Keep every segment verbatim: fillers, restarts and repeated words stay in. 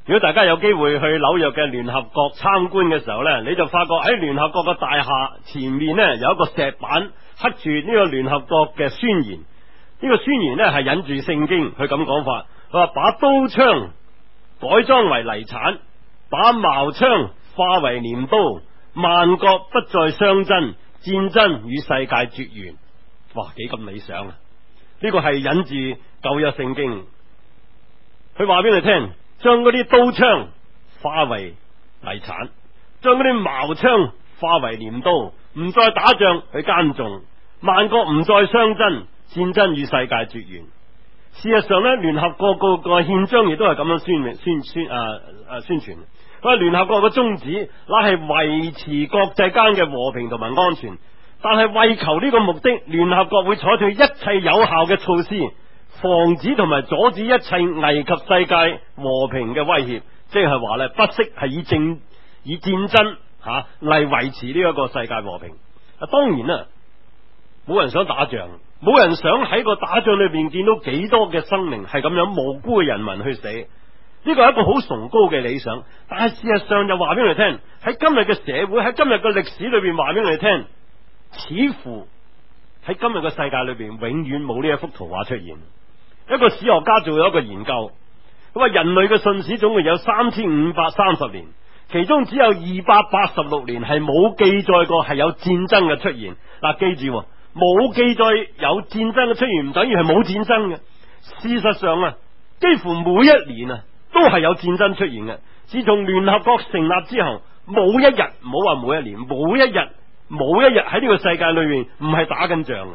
如果大家有機會去紐約嘅聯合國參觀嘅時候呢，你就發覺喺聯合國嘅大廈前面呢，有一個石板刻住呢個聯合國嘅宣言。呢個宣言呢係引住聖經，佢咁講法，佢話把刀槍改裝為泥鏟，把矛槍化為鐮刀，萬國不再相爭，戰爭與世界絕緣。哇，幾咁理想啊！呢個係引住舊約聖經，佢話俾你聽，將嗰啲刀槍化為泥鏟，將嗰啲矛槍化為鐮刀，唔再打仗去耕種，萬國唔再相爭，戰爭與世界絕緣。事實上呢，聯合國個個憲章亦都係咁樣宣宣宣啊啊宣傳。佢話聯合國嘅宗旨，那係維持國際間嘅和平同埋安全。但係為求呢個目的，聯合國會採取一切有效嘅措施，防止同埋阻止一切危及世界和平嘅威脅。即係話呢，不惜係以政以戰爭吓嚟維持呢一個世界和平。啊，當然啦，冇人想打仗，冇人想喺個打仗裏邊見到幾多嘅生命係咁樣無辜嘅人民去死。呢個係一個好崇高嘅理想，但係事實上就話俾我哋聽，喺今日嘅社會，喺今日嘅歷史裏邊話俾我哋聽，似乎喺今日嘅世界裏邊永遠冇呢一幅圖畫出現。一個史學家做咗一個研究，佢話人類嘅信史總共有三千五百三十年，其中只有二百八十六年係冇記載過係有戰爭嘅出現。嗱，記住，冇記載有戰爭嘅出現唔等於係冇戰爭嘅。事實上啊，幾乎每一年啊都係有戰爭出現嘅。自從聯合國成立之後，冇一日，唔好話每一年，冇一日冇一日喺呢個世界裏面唔係打緊仗嘅。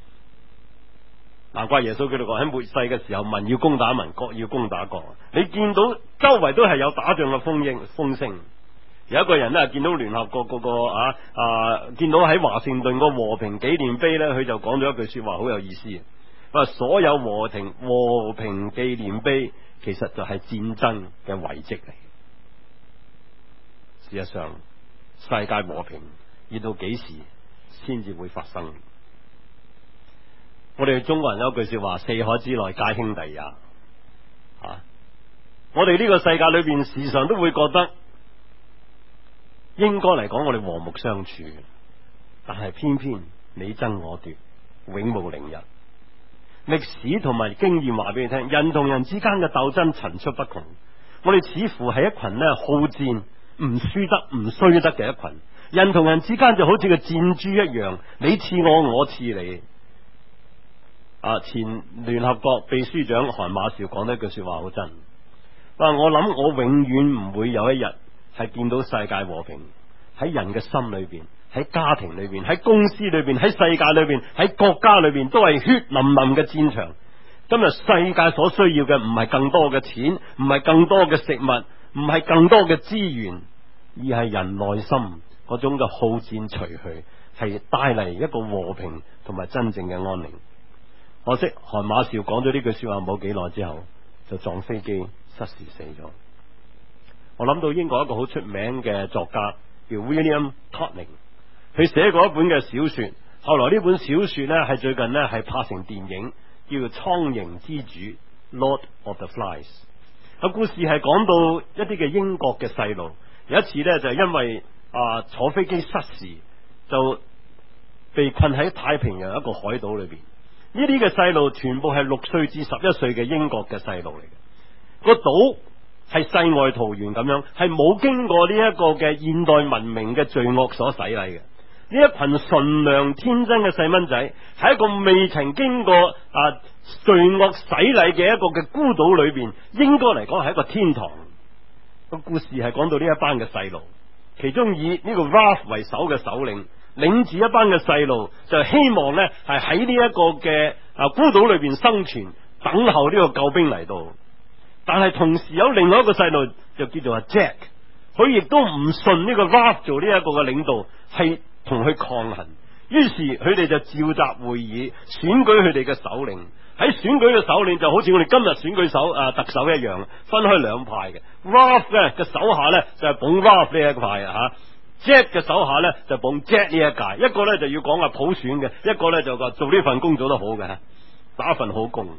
難怪耶穌基督講喺末世嘅時候，民要攻打民，國要攻打國。你見到周圍都係有打仗嘅風聲風聲。有一個人呢，見到聯合國嗰個啊啊，見到喺華盛頓個和平紀念碑呢，佢就講咗一句說話，好有意思。佢話所有和平和平紀念碑其實就係戰爭嘅遺跡嚟。事實上，世界和平要到幾時先至會發生？我哋中國人有一句說話：四海之內皆兄弟也。啊，我哋呢個世界裏邊時常都會覺得，應該嚟講我哋和睦相處，但係偏偏你爭我奪，永無寧日。歷史同埋經驗話俾你聽，人同人之間嘅鬥爭層出不窮。我哋似乎係一群呢好戰唔輸得唔衰得嘅一群。人同人之間就好似個箭豬一樣，你刺我，我刺你。啊，前聯合國秘書長韓馬紹講得一句說話好真，話我諗我永遠唔會有一日係見到世界和平。喺人嘅心裏邊，喺家庭裏邊，喺公司裏邊，喺世界裏邊，喺國家裏邊，都係血淋淋嘅戰場。今日世界所需要嘅唔係更多嘅錢，唔係更多嘅食物，唔係更多嘅資源，而係人內心嗰種嘅好戰除去，係帶嚟一個和平同埋真正嘅安寧。可惜韓馬紹講咗呢句說話冇幾耐之後，就撞飛機失事死咗。我諗到英國一個好出名嘅作家叫 William Totning， 佢寫過一本嘅小說，後來呢本小說呢係最近呢係拍成電影，叫做《蒼蠅之主》Lord of the Flies。個故事係講到一啲嘅英國嘅細路，有一次呢就係因為啊坐飛機失事，就被困喺太平洋一個海島裏邊。呢啲嘅細路全部係六歲至十一歲嘅英國嘅細路嚟嘅，個島係世外桃源咁樣，係冇經過呢一個嘅現代文明嘅罪惡所洗禮嘅。呢一群純良天真嘅細蚊仔，喺一個未曾經過啊罪惡洗禮嘅一個嘅孤島裏邊，應該嚟講係一個天堂。個故事係講到呢一班嘅細路，其中以呢個 Ralph 為首嘅首領，領住一班嘅細路，就希望呢係喺呢一個嘅啊孤島裏邊生存，等候呢個救兵嚟到。但係同時有另外一個細路就叫做阿 Jack， 佢亦都唔信呢個 Ralph 做呢一個嘅領導，係同佢抗衡。於是佢哋就召集會議，選舉佢哋嘅首領。喺選舉嘅首領就好似我哋今日選舉首啊特首一樣，分開兩派嘅。Ralph 咧嘅手下咧就係捧 Ralph 呢一派啊吓，Jack 嘅手下咧就捧 Jack 呢一屆。一個咧就要講啊普選嘅，一個咧就話做呢份工做得好嘅，打份好工。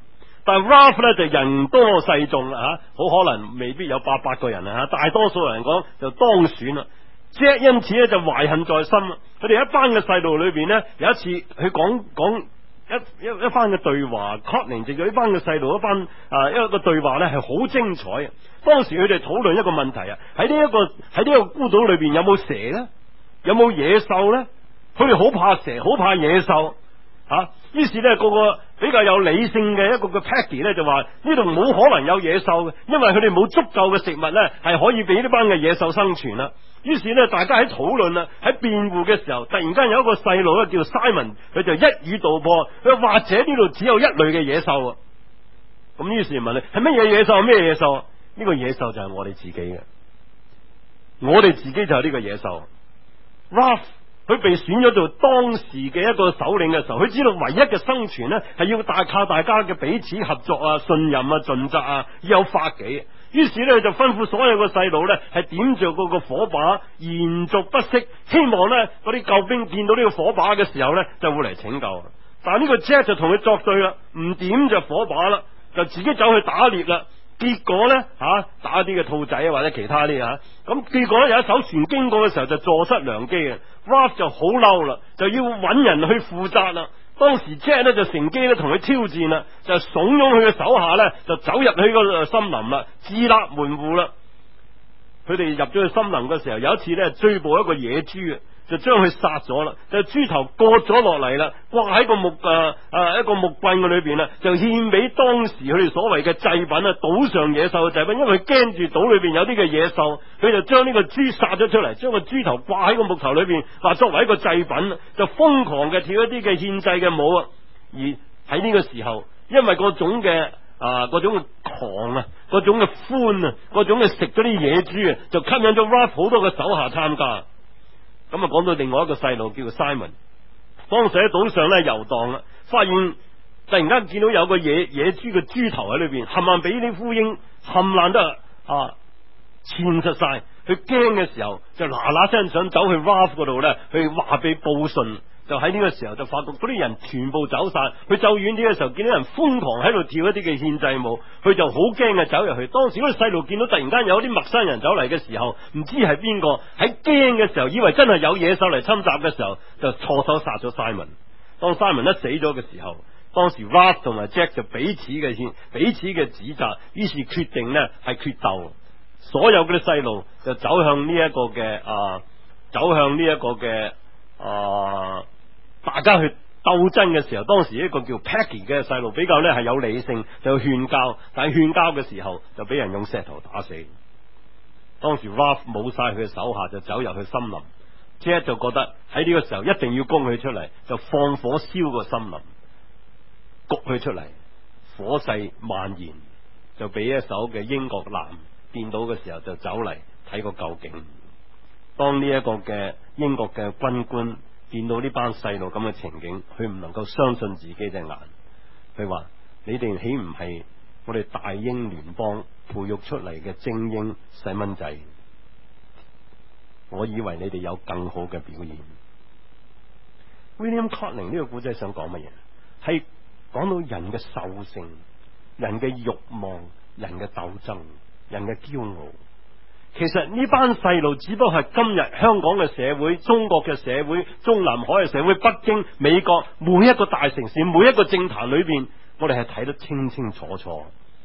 但係 Ralph 咧就人多勢眾啦吓，好可能未必有八百個人啊吓，大多數人講就當選啦。Jack 因此咧就懷恨在心啦。佢哋一班嘅細路裏邊呢，有一次佢講講一一一番嘅對話 Courtney 就有呢班嘅細路一班啊一個對話咧係好精彩啊！當時佢哋討論一個問題啊，喺呢一個喺呢個孤島裏邊有冇蛇咧？有冇野獸咧？佢哋好怕蛇，好怕野獸啊！於是咧個個比較有理性嘅一個嘅 Peggy 咧就話呢度冇可能有野獸嘅，因為佢哋冇足夠嘅食物咧係可以俾呢班嘅野獸生存啦。於是咧大家喺討論啦，喺辯護嘅時候，突然間有一個細路咧叫 Simon， 佢就一語道破，佢話或者呢度只有一類嘅野獸。咁於是問你係乜嘢野獸？咩野獸？呢個野獸就係我哋自己嘅，我哋自己就係呢個野獸。Ralph 佢被選咗做當時嘅一個首領嘅時候，佢知道唯一嘅生存呢係要大靠大家嘅彼此合作啊、信任啊、盡責啊，要有法紀。於是呢，就吩咐所有嘅細路呢係點着嗰個火把，延續不息，希望呢嗰啲救兵見到呢個火把嘅時候呢就會嚟拯救。但係呢個 Jack 就同佢作對啦，唔點着火把啦，就自己走去打獵啦。結果咧吓、啊、打啲嘅兔仔或者其他啲吓，咁、啊、結果咧有一艘船經過嘅時候就坐失良機嘅 Ralph 就好嬲啦，就要揾人去負責啦。當時 Jack 咧就乘機咧同佢挑戰啦，就慫恿佢嘅手下咧就走入去個森林啦，自立門戶啦。佢哋入咗去森林嘅時候，有一次咧追捕一個野豬啊，就將佢殺咗啦，就豬頭割咗落嚟啦，掛喺個木誒誒一個木棍嘅裏邊啦，就獻俾當時佢哋所謂嘅祭品啊，島上野獸嘅祭品，因為佢驚住島裏邊有啲嘅野獸，佢就將呢個豬殺咗出嚟，將個豬頭掛喺個木頭裏邊，話作為一個祭品，就瘋狂嘅跳一啲嘅獻祭嘅舞啊。而喺呢個時候，因為嗰種嘅啊嗰種嘅狂啊，嗰種嘅歡啊，嗰種嘅食嗰啲野豬啊，就吸引咗 Ralph 好多嘅手下參加。咁啊，講到另外一個細路叫做 Simon， 當時喺島上咧遊蕩啦，發現突然間見到有個野野豬嘅豬頭喺裏邊，冚唪唥俾啲烏蠅冚爛得啊濺實晒。佢驚嘅時候就嗱嗱聲想走去 Ralph 嗰度咧，去話俾報信。就喺呢個時候就發覺嗰啲人全部走晒，佢走遠啲嘅時候見到人瘋狂喺度跳一啲嘅獻祭舞，佢就好驚嘅走入去。當時嗰啲細路見到突然間有啲陌生人走嚟嘅時候，唔知係邊個，喺驚嘅時候以為真係有野獸嚟侵襲嘅時候，就錯手殺咗 Simon。當 Simon 一死咗嘅時候，當時 Ralph 同埋 Jack 就彼此嘅獻彼此嘅指責，於是決定呢係決鬥。所有嗰啲細路就走向呢一個嘅啊，走向呢一個嘅啊。大家去鬥爭嘅時候，當時一個叫 Peggy 嘅細路比較咧係有理性，就勸交，但係勸交嘅時候就俾人用石頭打死。當時 Ralph 冇晒佢嘅手下，就走入去森林。Jack 就覺得喺呢個時候一定要攻佢出嚟，就放火燒個森林，焗佢出嚟，火勢蔓延，就俾一艘嘅英國艦見到嘅時候就走嚟睇個究竟。當呢一個嘅英國嘅軍官見到呢班細路咁嘅情景，佢唔能夠相信自己隻眼。佢話：你哋豈唔係我哋大英聯邦培育出嚟嘅精英細蚊仔？我以為你哋有更好嘅表現。William Courtney 呢個古仔想講乜嘢？係講到人嘅獸性、人嘅慾望、人嘅鬥爭、人嘅驕傲。其實呢班細路只不過係今日香港嘅社會、中國嘅社會、中南海嘅社會、北京、美國每一個大城市、每一個政壇裏邊，我哋係睇得清清楚楚。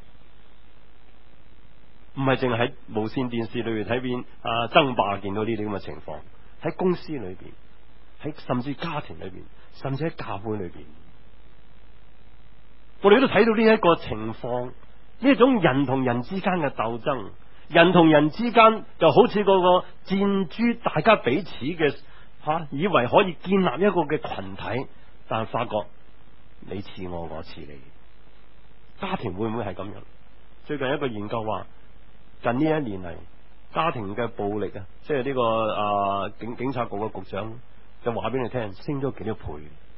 唔係淨係喺無綫電視裏邊睇邊啊爭霸見到呢啲咁嘅情況，喺公司裏邊，喺甚至家庭裏邊，甚至喺教會裏邊，我哋都睇到呢一個情況，呢一種人同人之間嘅鬥爭。人同人之間就好似嗰個箭豬，大家彼此嘅吓、啊，以為可以建立一個嘅群體，但係發覺你似我，我似你。家庭會唔會係咁樣？最近一個研究話，近呢一年嚟家庭嘅暴力啊，即係呢、這個啊警警察局嘅局長就話俾你聽，升咗幾多倍。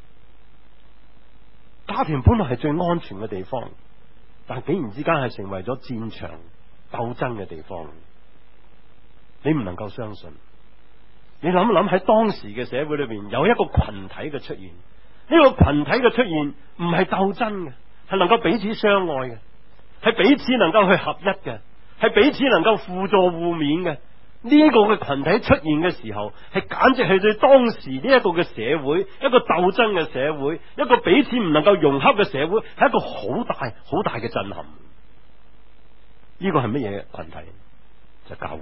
家庭本來係最安全嘅地方，但竟然之間係成為咗戰場鬥爭嘅地方。你唔能夠相信。你諗一諗，喺當時嘅社會裏邊有一個群體嘅出現，呢、這個群體嘅出現唔係鬥爭嘅， 係能夠彼此相愛嘅，係彼此能夠去合一嘅，係彼此能夠互助互勉嘅。呢個嘅群體出現嘅時候，係簡直係對當時呢一個嘅社會，一個鬥爭嘅社會，一個彼此唔能夠融洽嘅社會，係一個好大好大嘅震撼。呢個係乜嘢群體？就係教會。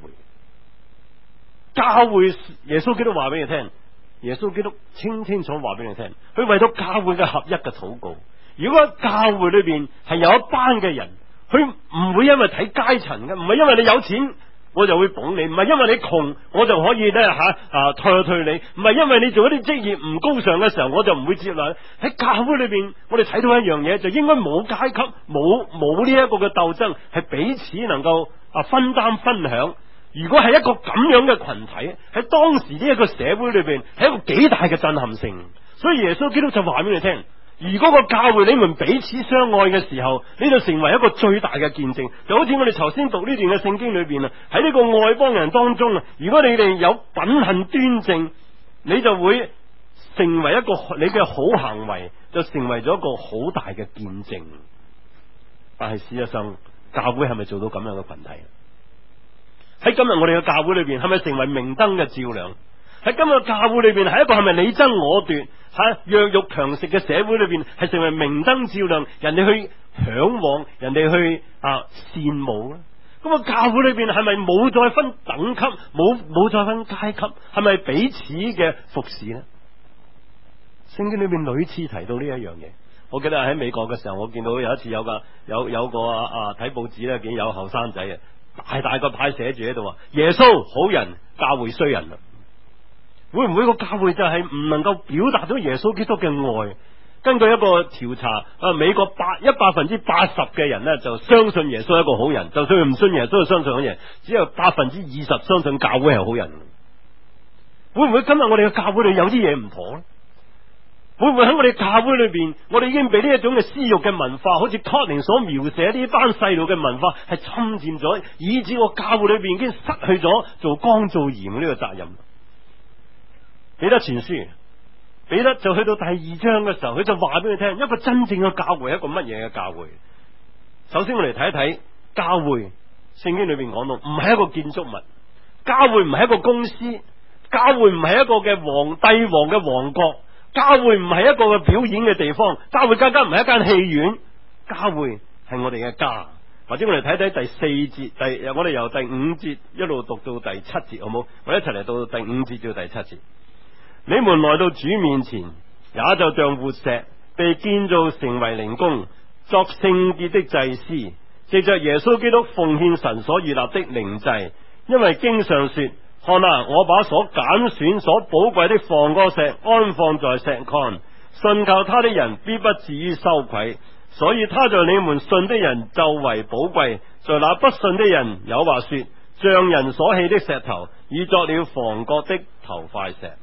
教會，耶穌基督話俾你聽，耶穌基督清清楚話俾你聽，佢為咗教會嘅合一嘅禱告。如果喺教會裏邊係有一班嘅人，佢唔會因為睇階層嘅，唔係因為你有錢我就會捧你，唔係因為你窮我就可以咧吓啊退一退你，唔係因為你做一啲職業唔高尚嘅時候我就唔會接納。喺教會裏邊，我哋睇到一樣嘢，就應該冇階級，冇冇呢一個嘅鬥爭，係彼此能夠啊分擔分享。如果係一個咁樣嘅群體，喺當時呢一個社會裏邊，係一個幾大嘅震撼性。所以耶穌基督就話俾你聽，如果個教會你們彼此相愛嘅時候，呢就成為一個最大嘅見證。就好似我哋頭先讀呢段嘅聖經裏邊啊，喺呢個外邦人當中啊，如果你哋有品行端正，你就會成為一個你嘅好行為，就成為咗一個好大嘅見證。但係事實上，教會係咪做到咁樣嘅群體？喺今日我哋嘅教會裏邊，係咪成為明燈嘅照亮？喺今日教會裏邊，係一個係咪你爭我奪、吓弱肉強食嘅社會裏邊，係成為明燈照亮，人哋去向往，人哋去啊羨慕咧？咁啊，教會裏邊係咪冇再分等級，冇冇再分階級？係咪彼此嘅服侍呢？聖經裏邊屢次提到呢一樣嘢。我記得喺美國嘅時候，我見到有一次有個有有個啊睇報紙咧，見有後生仔啊。大大個牌寫住喺度話耶穌好人，教會衰人。會唔會個教會就係唔能夠表達到耶穌基督嘅愛？根據一個調查，啊美國百一百分之八十嘅人呢，就相信耶穌係一個好人，就算佢唔信耶穌，就相信好人，只有百分之二十相信教會係好人。會唔會今日我哋嘅教會裏有啲嘢唔妥呢？會唔會喺我哋教會裏邊，我哋已經被呢一種嘅私欲嘅文化，好似 Courtney 所描寫呢班細路嘅文化，係侵佔咗，以致個教會裏邊已經失去咗做光做鹽呢個責任。彼得前書，彼得就去到第二章嘅時候，佢就話俾你聽，一個真正嘅教會係一個乜嘢嘅教會。首先我哋睇一睇教會，聖經裏邊講到，唔係一個建築物，教會唔係一個公司，教會唔係一個嘅皇帝王嘅王國。教會唔係一個嘅表演嘅地方，教會更加唔係一間戲院，教會係我哋嘅家。或者我哋睇睇第四節，第我哋由第五節一路讀到第七節，好冇？我哋一齊嚟到第五節至到第七節。你們來到主面前，也就像活石被建造成為靈宮，作聖潔的祭司，藉着耶穌基督奉獻神所預立的靈祭。因為經上說，看啊，我把所揀選、所寶貴的房角石安放在錫安，信靠他的人必不至於羞愧。所以他在你們信的人就為寶貴，在那不信的人有話說，匠人所棄的石頭，已作了房角的頭塊石。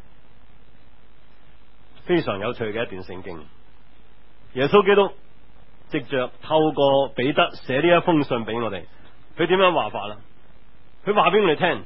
非常有趣嘅一段聖經。耶穌基督藉着透過彼得寫呢一封信俾我哋，佢點樣話法啦？佢話俾我哋聽。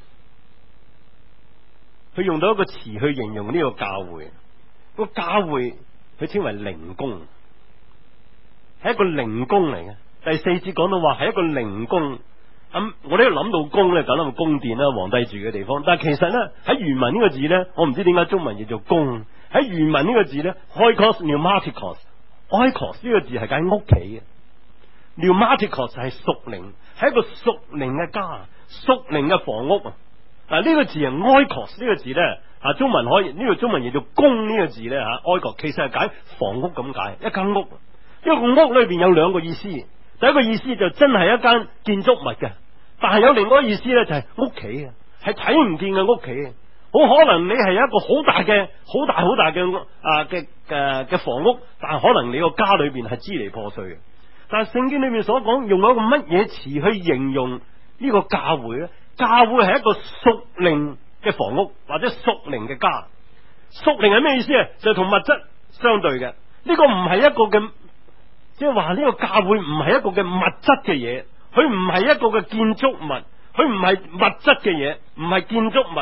佢用到一個詞去形容呢個教會，個教會佢稱為靈宮，係一個靈宮嚟嘅。第四節講到話係一個靈宮，咁、嗯、我哋諗到宮咧，梗係宮殿啦，皇帝住嘅地方。但係其實咧喺原文呢個字咧，我唔知點解中文譯做宮。喺原文呢個字咧 oikos pneumatikos，oikos 呢個字係解屋企嘅 pneumatikos 係屬靈，係一個屬靈嘅家，屬靈嘅房屋啊。嗱，呢個字係 oikos 呢個字咧，啊中文可以呢、這個中文譯做宮呢個字咧吓 oikos 其實係解房屋咁解，一間屋。一個屋裏邊有兩個意思，第一個意思就真係一間建築物嘅，但係有另外一個意思咧就係屋企嘅，係睇唔見嘅屋企嘅。好可能你係一個好大嘅、好大好大嘅啊嘅嘅嘅房屋，但係可能你個家裏邊係支離破碎嘅。但係聖經裏面所講用咗一個乜嘢詞去形容呢個教會咧？教會係一個屬靈嘅房屋或者屬靈嘅家。屬靈係咩意思啊？就係同物質相對嘅。呢個唔係一個嘅，即係話呢個教會唔係一個嘅物質嘅嘢，佢唔係一個嘅建築物，佢唔係物質嘅嘢，唔係建築物。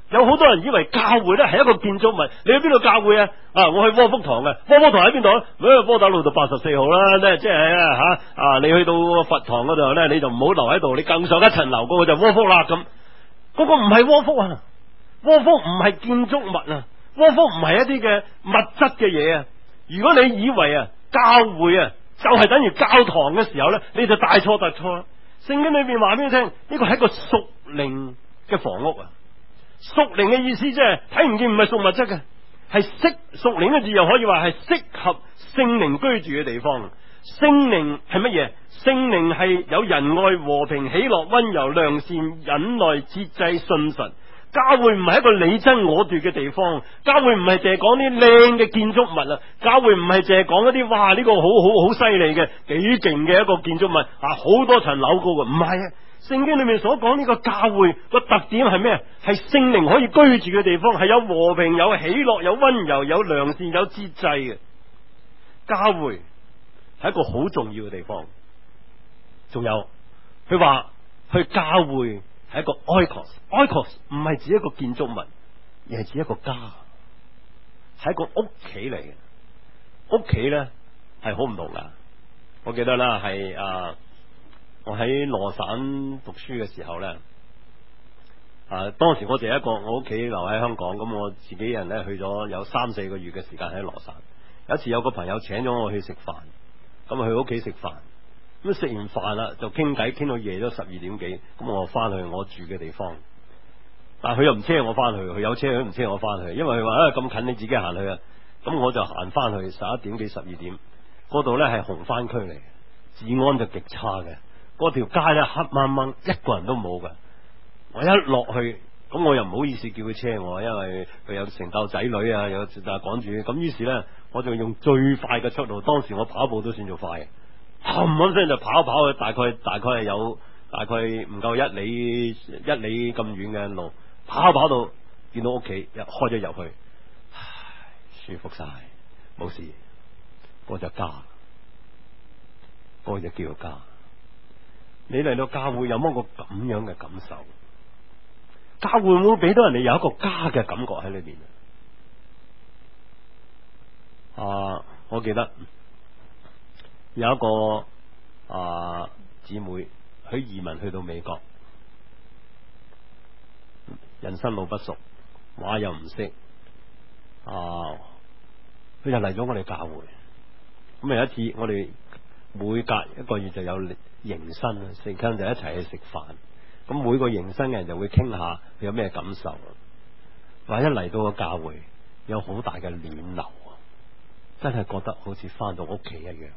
有好多人以為教會咧係一個建築物，你去邊度教會啊？啊，我去窩福堂嘅，窩福堂喺邊度咧？喺窩打老道八十四號啦，咧即係吓啊！你去到佛堂嗰度咧，你就唔好留喺度，你更上一層樓嗰個就窩福啦咁。嗰個唔係窩福啊，窩福唔係建築物啊，窩福唔係一啲嘅物質嘅嘢啊。如果你以為啊教會啊就係等於教堂嘅時候咧，你就大錯特錯啦。聖經裏邊話俾你聽，呢個係一個屬靈嘅房屋啊。屬靈嘅意思即係睇唔見，唔係屬物質嘅，係適屬靈嘅字又可以話係適合聖靈居住嘅地方。聖靈係乜嘢？聖靈係有仁愛、和平、喜樂、溫柔、良善、忍耐、節制、信實。教會唔係一個你爭我奪嘅地方，教會唔係淨係講啲靚嘅建築物啊，教會唔係淨係講一啲哇呢、這個好好好犀利嘅幾勁嘅一個建築物啊，好多層樓高嘅，唔係啊。聖經裏面所講呢個教會個特點係咩？係聖靈可以居住嘅地方，係有和平、有喜樂、有溫柔、有良善、有節制嘅。教會係一個好重要嘅地方。仲有佢話去教會係一個 oikos，oikos 唔係指一個建築物，而係指一個家，係一個屋企嚟嘅。屋企咧係好唔同噶。我記得啦，係啊。我喺羅省讀書嘅時候咧，啊，當時我就一個我屋企留喺香港，咁我自己人咧去咗有三四個月嘅時間喺羅省。有一次有個朋友請咗我去食飯，咁啊去屋企食飯，咁食完飯啦就傾偈，傾到夜咗十二點幾，咁我翻去我住嘅地方，但係佢又唔車我翻去，佢有車佢唔車我翻去，因為佢話啊咁近你自己行去啊，咁我就行翻去十一點幾十二點，嗰度咧係紅番區嚟嘅，治安就極差嘅。嗰條街咧黑掹掹，一個人都冇噶。我一落去，咁我又唔好意思叫佢車我，因為佢有成竇仔女啊，有就趕住。咁於是咧，我就用最快嘅速度。當時我跑步都算做快嘅，冚一聲就跑跑去，大概大概係有大概唔夠一里一里咁遠嘅路，跑跑到見到屋企，一開咗入去，唉，舒服晒，冇事。嗰就家，嗰就叫做家。你嚟到教會有冇個咁樣嘅感受？教會會唔會俾到人哋有一個家嘅感覺喺裏邊啊？我記得有一個啊姊妹，佢移民去到美國，人生路不熟，話又唔識啊，佢就嚟咗我哋教會。咁有一次，我哋每隔一個月就有迎新啊，成家就一齊去食飯。咁每個迎新嘅人就會傾下佢有咩感受。話一嚟到個教會，有好大嘅暖流啊，真係覺得好似翻到屋企一樣。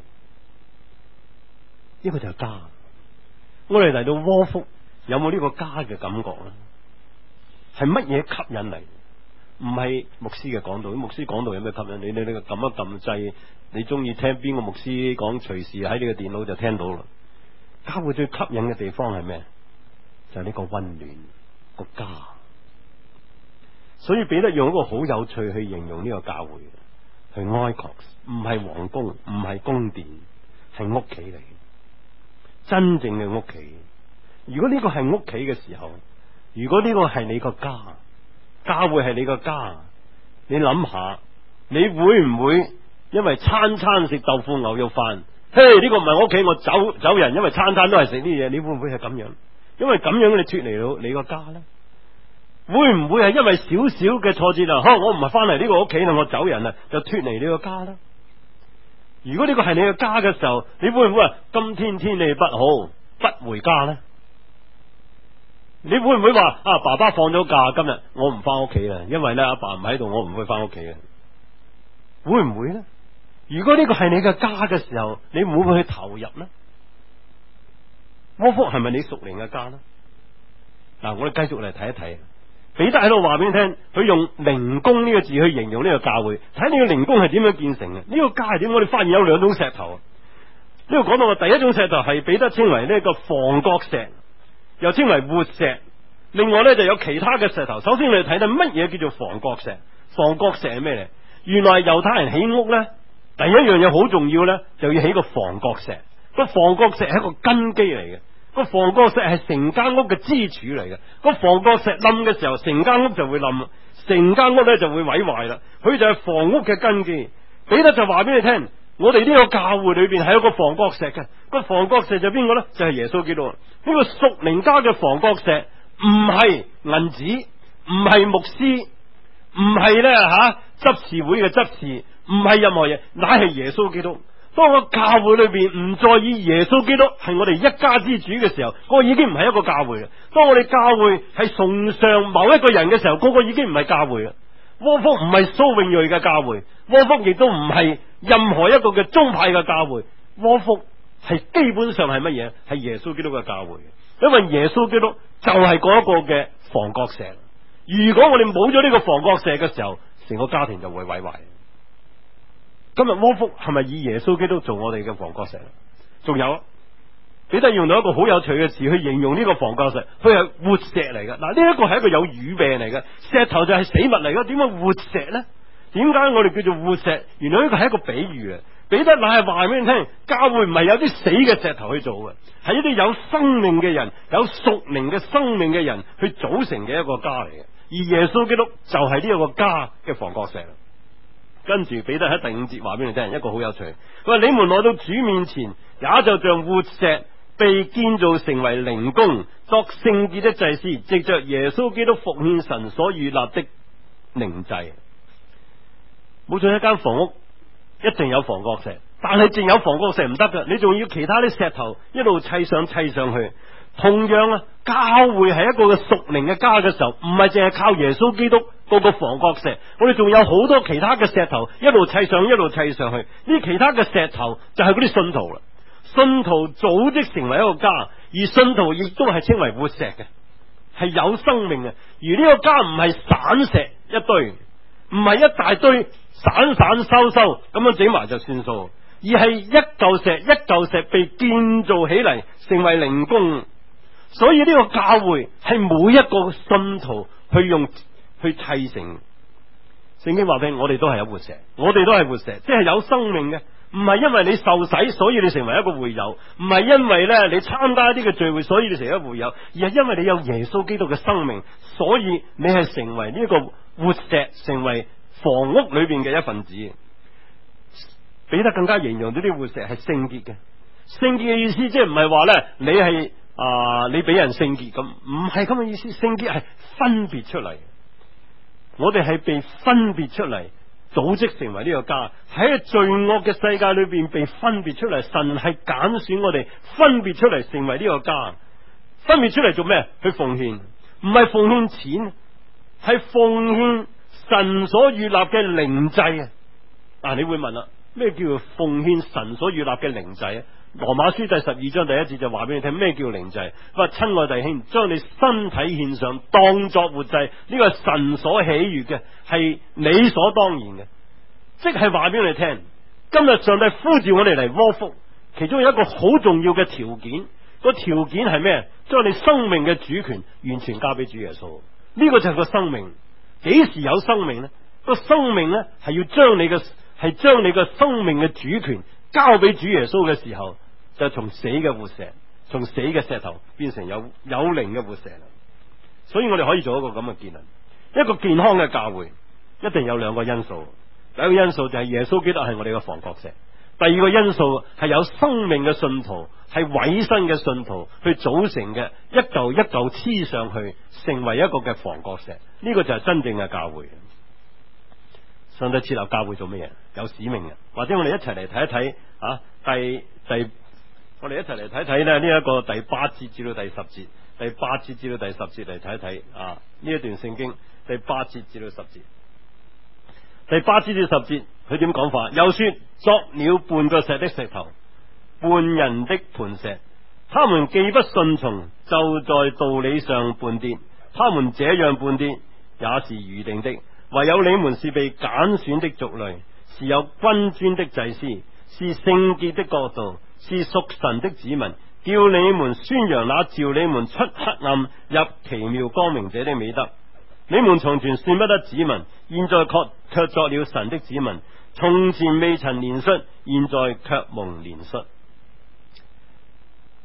呢個就係家。我哋嚟到窩福，有冇呢個家嘅感覺咧？係乜嘢吸引嚟？唔係牧師嘅講道，牧師講道有咩吸引你？你你撳一撳掣，你中意聽邊個牧師講，隨時喺你嘅電腦就聽到啦。教會最吸引嘅地方係咩？就係呢個溫暖個家。所以彼得用一個好有趣去形容呢個教會，去 oikos， 唔係皇宮，唔係宮殿，係屋企嚟，真正嘅屋企。如果呢個係屋企嘅時候，如果呢個係你個家，教會係你個家，你諗下，你會唔會因為餐餐食豆腐牛肉飯，嘿，呢個唔係我屋企，我走走人，因為餐餐都係食呢啲嘢，你會唔會係咁樣？因為咁樣你脫離到你個家呢？會唔會係因為少少嘅挫折啊？可能我唔係翻嚟呢個屋企啦，我走人啦，就脫離你個家呢？如果呢個係你個家嘅時候，你會唔會話今天天氣不好，不回家呢？你會唔會話啊？爸爸放咗假，今日我唔翻屋企啦，因為咧阿爸唔喺度，我唔會翻屋企嘅。會唔會呢？如果呢個係你嘅家嘅時候，你會唔會去投入呢？窩福係咪你屬靈嘅家呢？嗱，我哋繼續嚟睇一睇。彼得喺度話俾你聽，佢用靈宮呢個字去形容呢個教會，睇你嘅靈宮係點樣建成嘅？呢個家係點？我哋發現有兩種石頭。呢度講到嘅第一種石頭係彼得稱為呢個房角石，又稱為活石。另外咧就有其他嘅石頭。首先我哋睇睇乜嘢叫做房角石？房角石係咩嚟？原來猶太人起屋咧，第一樣嘢好重要咧，就要起個房角石。個房角石係一個根基嚟嘅。 個房角石係成間屋嘅支柱嚟嘅，個房角石冧嘅時候，成間屋就會冧，成間屋咧就會毀壞啦。佢就係房屋嘅根基。彼得就話俾你聽，我哋呢個教會裏邊係有個房角石嘅，個房角石就邊個咧？就係耶穌基督。呢個屬靈家嘅房角石唔係銀子，唔係牧師，唔係咧吓執事會嘅執事，唔係任何嘢，乃係耶穌基督。當個教會裏邊唔再以耶穌基督係我哋一家之主嘅時候，嗰個已經唔係一個教會啦。當我哋教會係崇尚某一個人嘅時候，嗰個已經唔係教會啦。窩福唔係蘇永瑞嘅教會，窩福亦都唔係任何一個嘅宗派嘅教會。窩福係基本上係乜嘢？係耶穌基督嘅教會，因為耶穌基督就係嗰一個嘅房角石。如果我哋冇咗呢個房角石嘅時候，成個家庭就會毀壞。今日窩福係咪以耶穌基督做我哋嘅房角石？仲有彼得用到一個好有趣嘅詞去形容呢個房角石，佢係活石嚟嘅。嗱，呢一個係一個有語病嚟嘅，石頭就係死物嚟嘅，點解活石呢？點解我哋叫做活石？原來呢個係一個比喻啊！彼得乃係話俾你聽，教會唔係有啲死嘅石頭去做嘅，係一啲有生命嘅人，有屬靈嘅生命嘅人去組成嘅一個家嚟嘅。而耶穌基督就係呢一個家嘅房角石。跟住彼得喺第五節話俾你聽，一個好有趣。佢話：你們來到主面前，也就像活石被建造成為靈宮，作聖潔的祭司，藉着耶穌基督復獻神所預立的靈祭。冇錯，一間房屋一定有房角石，但係淨有房角石唔得㗎，你仲要其他啲石頭一路砌上砌上去。同樣啊，教會係一個嘅屬靈嘅家嘅時候，唔係淨係靠耶穌基督嗰個房角石，我哋仲有好多其他嘅石頭一路砌上一路砌上去。呢其他嘅石頭就係嗰啲信徒啦，信徒組織成為一個家，而信徒亦都係稱為活石嘅，係有生命嘅。而呢個家唔係散石一堆，唔係一大堆散散收收咁樣整埋就算數，而係一嚿石一嚿石被建造起嚟成為靈宮。所以呢個教會係每一個信徒去用去砌成。聖經話俾我哋都係有活石，我哋都係活石，即係有生命嘅。唔係因為你受洗所以你成為一個會友，唔係因為咧你參加一啲嘅聚會所以你成為一個會友，而係因為你有耶穌基督嘅生命，所以你係成為呢一個活石，成為房屋裏邊嘅一份子。彼得更加形容呢啲活石係聖潔嘅。聖潔嘅意思即係唔係話咧你係啊、呃，你俾人聖潔咁，唔係咁嘅意思。聖潔係分別出嚟，我哋係被分別出嚟，組織成為呢個家，喺罪惡嘅世界裏邊被分別出嚟。神係揀選我哋，分別出嚟成為呢個家。分別出嚟做咩？去奉獻，唔係奉獻錢，係奉獻神所預立嘅靈祭啊！啊，你會問啦，咩叫做奉獻神所預立嘅靈祭啊？羅馬書第十二章第一節就話俾你聽咩叫靈祭。佢話：親愛弟兄，將你身體獻上，當作活祭，呢個係神所喜悅嘅，係理所當然嘅。即係話俾你聽，今日上帝呼召我哋嚟窩福，其中有一個好重要嘅條件，個條件係咩？將你生命嘅主權完全交俾主耶穌。呢個就係個生命。幾時有生命呢？個生命呢係要將你嘅係將你嘅生命嘅主權交俾主耶穌嘅時候，就從死嘅活石，從死嘅石頭變成有有靈嘅活石啦。所以我哋可以做一個咁嘅結論：一個健康嘅教會一定有兩個因素。第一個因素就係耶穌基督係我哋嘅房角石，第二個因素係有生命嘅信徒，係委身嘅信徒去組成嘅，一嚿一嚿黐上去，成為一個嘅房角石。呢個就係真正嘅教會。上帝設立教會做乜嘢？有使命嘅。或者我哋一齊嚟睇一睇啊，第第我哋一齊嚟睇睇咧呢一個第八節至到第十節，第八節至到第十節嚟睇一睇啊呢一段聖經第八節至到十節。第八節至十節佢點講法？又說，作了絆腳石的石頭，絆人的磐石，他們既不順從，就在道理上絆跌。他們這樣絆跌也是預定的。唯有你們是被揀選的族類，是有君尊的祭司，是聖潔的國度，是屬神的子民，叫你們宣揚那召你們出黑暗入奇妙光明者的美德。你們從前算不得子民，現在卻卻作了神的子民；從前未曾憐恤，現在卻蒙憐恤。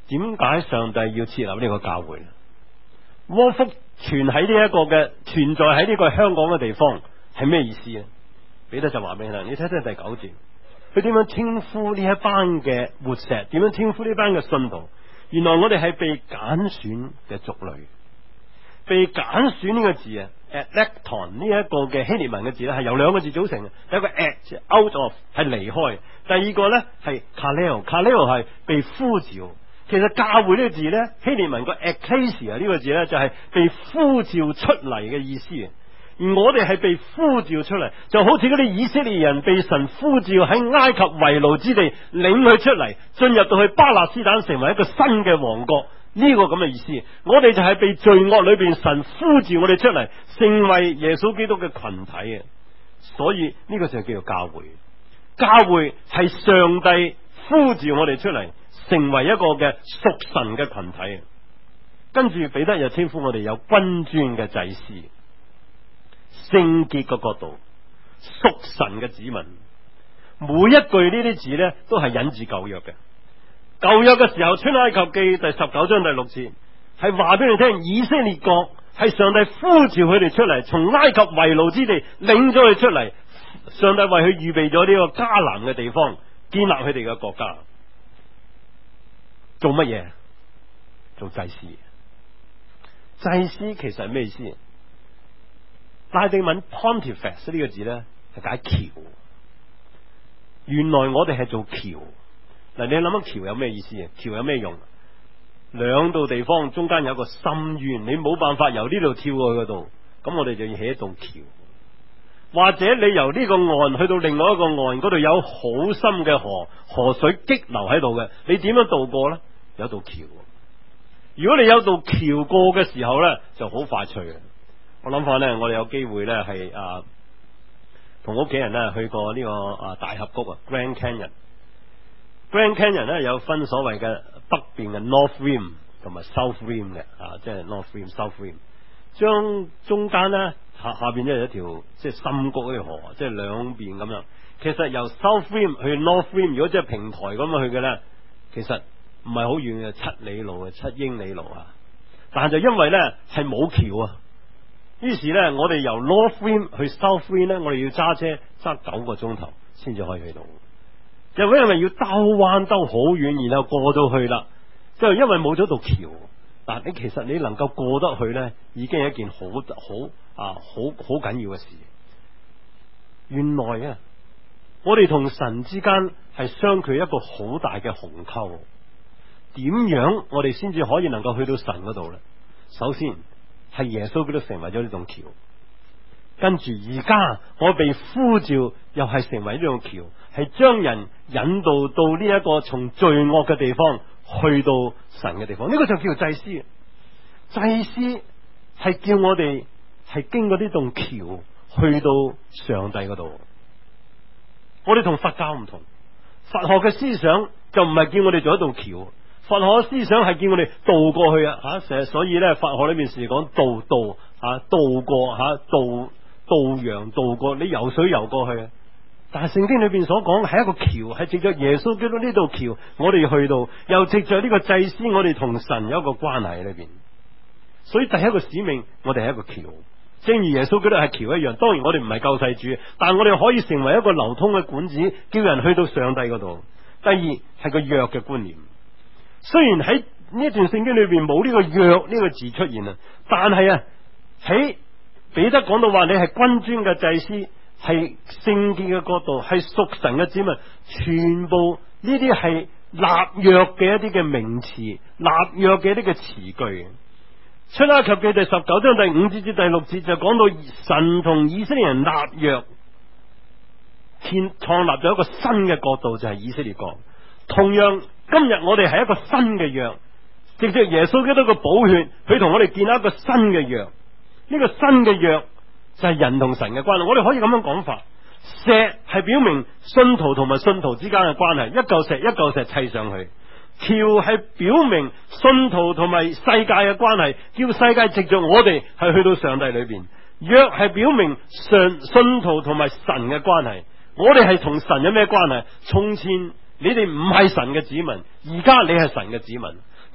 點解上帝要設立呢個教會？窩福存喺呢一個嘅存在喺呢個香港嘅地方係咩意思咧？彼得就話俾你聽，你睇睇第九節，佢點樣稱呼呢一班嘅活石？點樣稱呼呢班嘅信徒？原來我哋係被揀選嘅族類。被揀選呢個字啊 ，electon 呢一個嘅希臘文嘅字咧，係由兩個字組成嘅，有一個 at out of 係離開，第二個咧係 kaleo，kaleo 係被呼召。其實教會呢個字咧，希臘文個 ekklesia 呢個字咧就係被呼召出嚟嘅意思。而我哋係被呼召出嚟，就好似嗰啲以色列人被神呼召喺埃及為奴之地領佢出嚟，進入到去巴勒斯坦成為一個新嘅王國。呢個咁嘅意思，我哋就係被罪惡裏邊神呼召我哋出嚟，成為耶穌基督嘅群體嘅。所以呢個就叫做教會。教會係上帝呼召我哋出嚟，成為一個嘅屬神嘅群體。跟住彼得又稱呼我哋有君尊嘅祭司，聖潔嘅國度，屬神嘅子民。每一句呢啲字呢，都係引自舊約嘅。舊約嘅時候，出埃及記第十九章第六節係話俾你聽，以色列國係上帝呼召佢哋出嚟，從埃及為奴之地領咗佢出嚟，上帝為佢預備咗呢個迦南嘅地方，建立佢哋嘅國家。做乜嘢？做祭司。祭司其實係咩意思？拉丁文 pontifex 呢個字呢，係解橋。原來我哋係做橋。嗱，你諗下橋有咩意思啊？橋有咩用？兩度地方中間有一個深淵，你冇辦法由呢度跳過去嗰度，咁我哋就要起一棟橋。或者你由呢個岸去到另外一個岸，嗰度有好深嘅河，河水激流喺度嘅，你點樣渡過呢？有道橋。如果你有道橋過嘅時候呢，就好快脆嘅。我諗翻呢，我哋有機會呢係啊，同屋企人呢去過呢個啊大峽谷啊 Grand Canyon。Grand Canyon 咧有分所謂嘅北邊嘅 North Rim 同埋 South Rim 嘅，啊，即係 North Rim、South Rim。將中間咧下下邊咧有一條即係深谷嗰條河，即係兩邊咁樣。其實由 South Rim 去 North Rim，如果即係平台咁樣去嘅咧，其實唔係好遠嘅，七里路嘅，七英里路啊。但係就因為咧係冇橋啊，於是咧我哋由 North Rim 去 South Rim 咧，我哋要揸車揸九個鐘頭先至可以去到。又因為要兜彎兜好遠，然後過到去啦，就因為冇咗道橋。嗱，你其實你能夠過得去呢，已經係一件好好啊，好好緊要嘅事。原來啊，我哋同神之間係相距一個好大嘅鴻溝。點樣我哋先至可以能夠去到神嗰度呢？首先係耶穌基督成為咗呢棟橋，跟住而家我被呼召，又係成為呢棟橋。係將人引導到呢一個從罪惡嘅地方去到神嘅地方，呢、這個就叫做祭司。祭司係叫我哋係經過呢棟橋去到上帝嗰度。我哋同佛教唔同，佛學嘅思想就唔係叫我哋做一棟橋，佛學嘅思想係叫我哋渡過去啊！吓，成日所以咧，佛學裏面時講渡渡啊，渡過吓，渡渡洋渡過，你游水游過去啊！但係聖經裏邊所講係一個橋，係藉着耶穌基督呢道橋，我哋去到，又藉着呢個祭司，我哋同神有一個關係喺裏邊。所以第一個使命，我哋係一個橋，正如耶穌基督係橋一樣。當然我哋唔係救世主，但係我哋可以成為一個流通嘅管子，叫人去到上帝嗰度。第二係個約嘅觀念。雖然喺呢一段聖經裏邊冇呢個約呢個字出現啊，但係啊喺彼得講到話你係君尊嘅祭司，係聖潔嘅國度，係屬神嘅子民，全部呢啲係立約嘅一啲嘅名詞，立約嘅一啲嘅詞句。出埃及記第十九章第五節至第六節就講到神同以色列人立約，建創立咗一個新嘅國度，就係以色列國。同樣今日我哋係一個新嘅約，藉着耶穌基督嘅寶血，佢同我哋建立一個新嘅約。呢個新嘅約就係人同神嘅關係。我哋可以咁樣講法，石係表明信徒同埋信徒之間嘅關係，一嚿石一嚿石砌上去。橋係表明信徒同埋世界嘅關係，叫世界藉着我哋係去到上帝裏邊。約係表明上信徒同埋神嘅關係，我哋係同神有咩關係？從前你哋唔係神嘅子民，而家你係神嘅子民。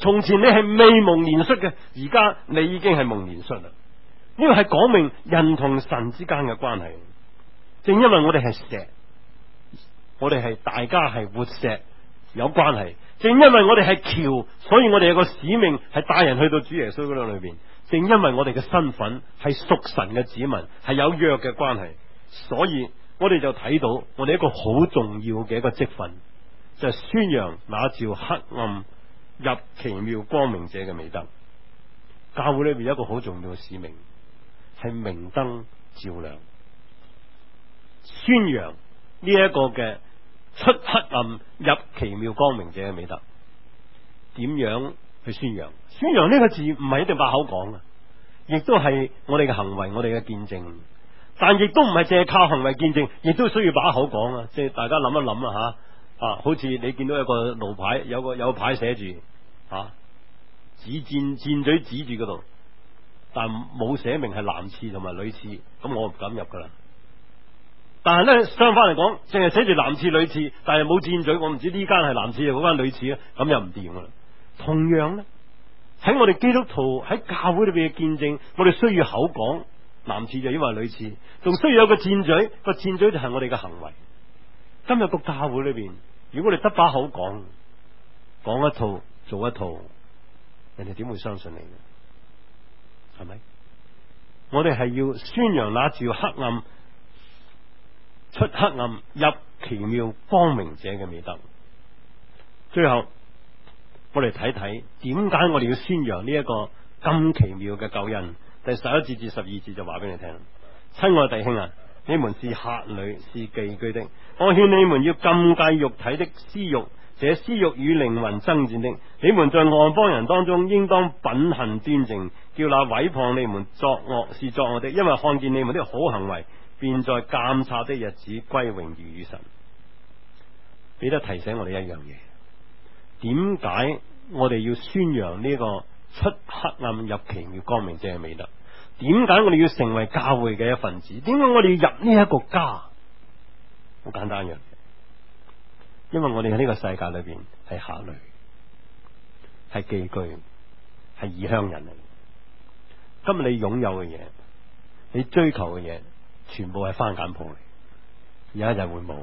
從前你係未蒙憐恤嘅，而家你已經係蒙憐恤啦。呢個係講明人同神之間嘅關係。正因為我哋係石，我哋係大家係活石有關係。正因為我哋係橋，所以我哋有個使命係帶人去到主耶穌嗰度裏邊。正因為我哋嘅身份係屬神嘅子民，係有約嘅關係，所以我哋就睇到我哋一個好重要嘅一個職分，就係宣揚那照黑暗入奇妙光明者嘅美德。教會裏邊有一個好重要嘅使命，係明燈照亮，宣揚呢一個嘅出黑暗入奇妙光明者嘅美德。點樣去宣揚？宣揚呢個字唔係一定把口講嘅，亦都係我哋嘅行為，我哋嘅見證。但亦都唔係淨係靠行為見證，亦都需要把口講啊！即係大家諗一諗啊吓啊！好似你見到有個路牌，有個有個牌寫住啊，指箭箭嘴指住嗰度，但冇寫明係男廁同埋女廁，咁我唔敢入噶啦。但係咧，相反嚟講，淨係寫住男廁女廁，但係冇箭嘴，我唔知呢間係男廁嗰間女廁啊，咁又唔掂噶啦。同樣咧，喺我哋基督徒喺教會裏邊嘅見證，我哋需要口講男廁就因為女廁，仲需要有個箭嘴，個箭嘴就係我哋嘅行為。今日個教會裏邊，如果我哋得把口講，講一套做一套，人哋點會相信你呢？係咪？我哋係要宣揚那照黑暗出黑暗入奇妙光明者嘅美德。最後我哋睇睇點解我哋要宣揚呢一個咁奇妙嘅救恩。第十一節至十二節就話俾你聽，親愛弟兄啊，你們是客旅，是寄居的，我勸你們要禁戒肉體的私欲，這私欲與靈魂爭戰的。你們在外邦人當中應當品行端正，叫那毀謗你們作惡是作惡的，因為看見你們的好行為，便在監察的日子歸榮譽與神。彼得提醒我哋一樣嘢，點解我哋要宣揚呢個出黑暗入奇妙光明者嘅美德？點解我哋要成為教會嘅一份子？點解我哋要入呢一個家？好簡單嘅，因為我哋喺呢個世界裏邊係客旅，係寄居，係異鄉人嚟。今日你擁有嘅嘢，你追求嘅嘢，全部係番梘鋪嚟，有一日會冇。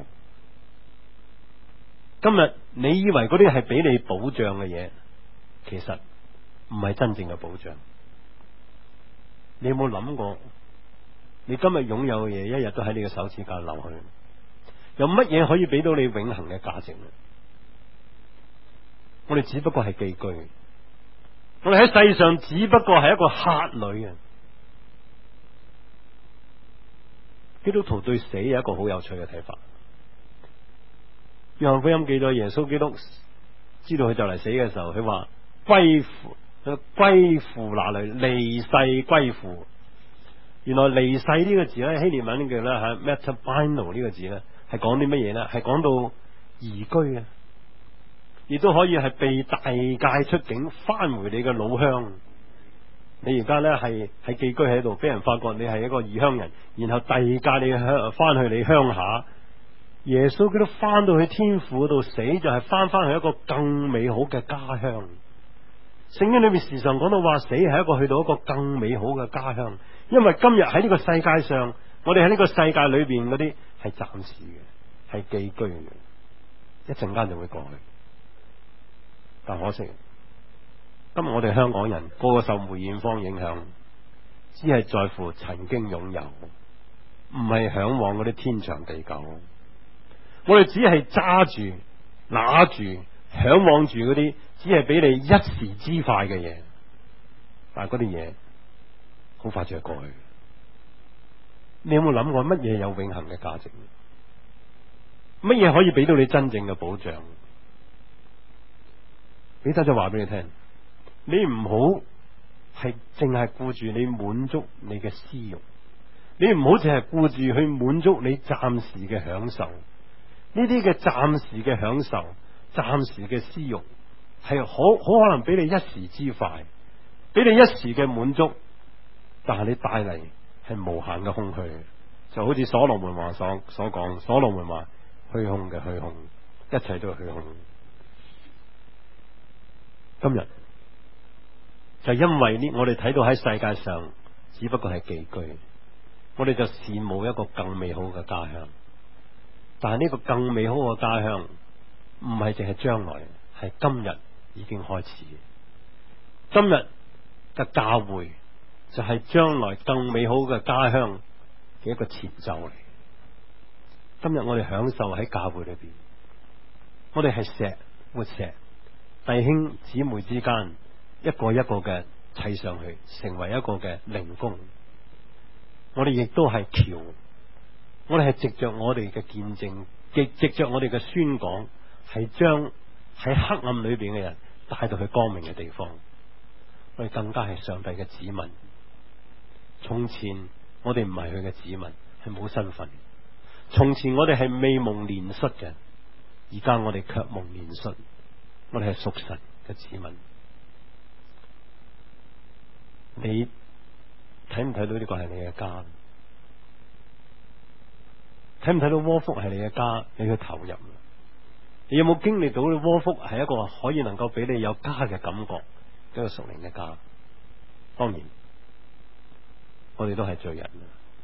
今日你以為嗰啲係俾你保障嘅嘢，其實唔係真正嘅保障。你有冇諗過，你今日擁有嘅嘢，一日都喺你嘅手指間流去，有乜嘢可以俾到你永恆嘅價值呢？我哋只不過係寄居，我哋喺世上只不過係一個客旅啊！基督徒對死有一個好有趣嘅睇法。約翰福音記載耶穌基督知道佢就嚟死嘅時候，佢話歸父，佢歸父那裏，離世歸父。原來離世呢個字咧，希臘文叫咧係 metabino 呢個字咧，係講啲乜嘢咧？係講到移居啊，亦都可以係被大界出境，翻回你嘅老鄉。你而家咧係係寄居喺度，俾人發覺你係一個異鄉人，然後遞解你鄉翻去你鄉下。耶穌基督翻到去天父嗰度死，就係翻翻去一個更美好嘅家鄉。聖經裏面時常講到話，死係一個去到一個更美好嘅家鄉。因為今日喺呢個世界上，我哋喺呢個世界裏邊嗰啲係暫時嘅，係寄居嘅，一陣間就會過去。但可惜，今日我哋香港人個個受梅艷芳影響，只係在乎曾經擁有，唔係向往嗰啲天長地久。我哋只係揸住、拿住、向往住嗰啲，只係俾你一時之快嘅嘢，但係嗰啲嘢好快就係過去。你有冇諗過乜嘢有永恆嘅價值？乜嘢可以俾到你真正嘅保障？彼得就話俾你聽，你唔好係淨係顧住你滿足你嘅私欲，你唔好淨係顧住去滿足你暫時嘅享受。呢啲嘅暫時嘅享受、暫時嘅私欲，係好好可能俾你一時之快，俾你一時嘅滿足，但係你帶嚟係無限嘅空虛。就好似所羅門話所所講，所羅門話虛空嘅虛空，一切都係虛空。今日就因為呢，我哋睇到喺世界上只不過係寄居，我哋就羨慕一個更美好嘅家鄉。但係呢個更美好嘅家鄉唔係淨係將來，係今日已經開始。今日嘅教會就係將來更美好嘅家鄉嘅一個前奏嚟。今日我哋享受喺教會裏邊，我哋係石活石，弟兄姊妹之間一個一個嘅砌上去，成為一個嘅靈宮。我哋亦都係橋，我哋係藉着我哋嘅見證，藉藉着我哋嘅宣講，係將喺黑暗裏邊嘅人帶到去光明嘅地方。我哋更加係上帝嘅子民。從前我哋唔係佢嘅子民，係冇身份。從前我哋係未蒙憐恤嘅，而家我哋卻蒙憐恤。我哋係屬神嘅子民。你睇唔睇到呢個係你嘅家？睇唔睇到窩福係你嘅家？你去投入。你有冇經歷到窩福係一個可以能夠俾你有家嘅感覺，一個屬靈嘅家？當然，我哋都係罪人。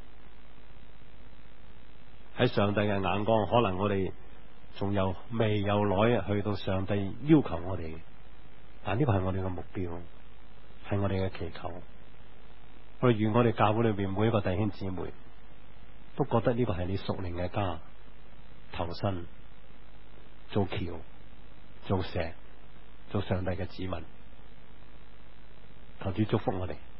喺上帝嘅眼光，可能我哋仲有未有來去到上帝要求我哋，但呢個係我哋嘅目標，係我哋嘅祈求。我哋願我哋教會裏邊每一個弟兄姊妹都覺得呢個係你屬靈嘅家，投身做橋、做石、做上帝嘅子民。求主祝福我哋。